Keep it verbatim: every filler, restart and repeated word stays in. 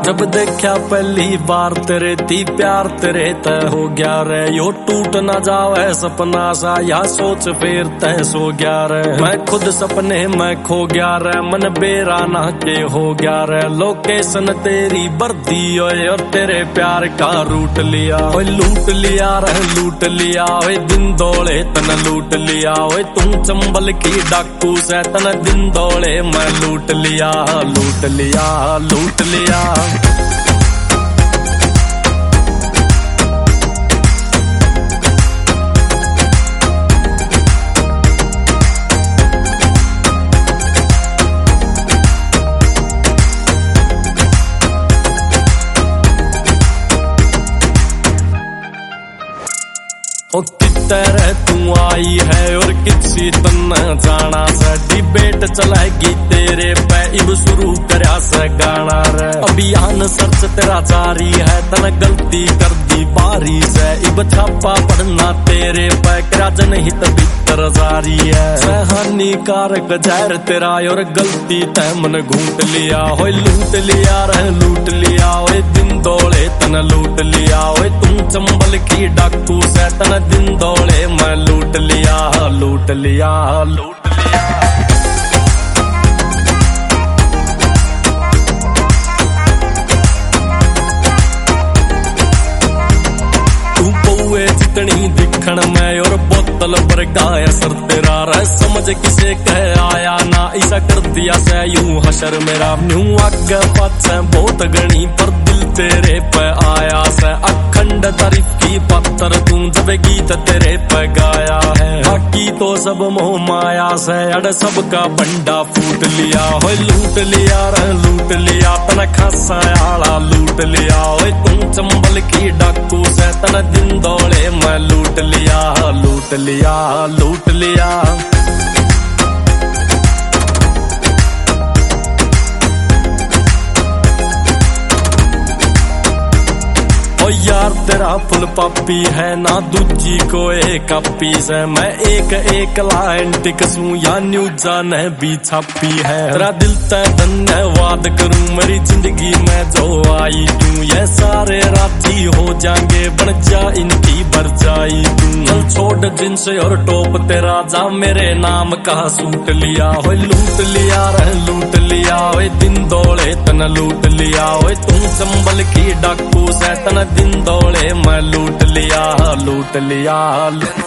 जब देखा पहली बार तेरे थी प्यार तेरे तय हो गया रे, यो टूट ना जावे सपना सा या सोच फिर तय सो गया रे। मैं खुद सपने में खो गया रे, मन बेरा ना के हो गया रे। लोकेशन तेरी बर्दी ओए और तेरे प्यार का रूट लिया, ओए लूट लिया रे लूट लिया, ओए दिन दौड़े तन लूट लिया। ओए तुम चंबल की डाकू से तन दिन दौड़े मैं लूट लिया लूट लिया लूट लिया। ओ कितने तू आई है और किसी तन जाना से, डिबेट चलाएगी तेरे पे इब शुरू करया से गाना रे। अभियान सर्च तेरा जारी है तन गलती कर दी बारी से, इब छापा पढ़ना तेरे पे करा जनहित भीतर जारी है। हानिकारक जहर तेरा और गलती तय मन घूट लिया, हो लूट लिया रे लूट लिया। ओए दिन दौड़े तन लूट लिया, ओए तुम चंबल की डाकू से तन दिन दौड़े मैं लूट लिया लूट लिया लूट लिया। तू पौए जितनी दिखण में और बोतल पर गाय सर तेरा रह, समझ किसे कह आया ना ऐसा कर दिया से यूं हशर मेरा। यूं आगे पाछे बहुत गणी पर दिल तेरे पे आया से, अखंड तारीफ की पत्थर तू जब गीत तेरे पे गाया है। बाकी तो सब मोह माया से अड़ सबका बंडा फूट लिया, हो लूट लिया रे लूट लिया तन खासा आला लूट लिया। ओए तुम चंबल की डाकू से तन दिन दौड़े मैं लूट लिया लूट लिया लूट लिया। ओ यार तेरा फुल पापी है ना दूजी को एक पीस है, मैं एक एक लाइन टिकसूं या न्यूज़ ने भी छापी है। तेरा दिल तय धन्यवाद करूं मेरी जिंदगी में जो आई तू, ये सारे राजी हो जाएंगे बन जा इनकी बरजाई तू। चल छोड़ जिन्स और टॉप तेरा जा मेरे नाम का सूट लिया, हो लूट लिया रे लूट लिया। ओए दिन दौड़े तन लूट लिया, ओए तुम चंबल की डाकू से तन दिन दौड़े मैं लूट लिया लूट लिया।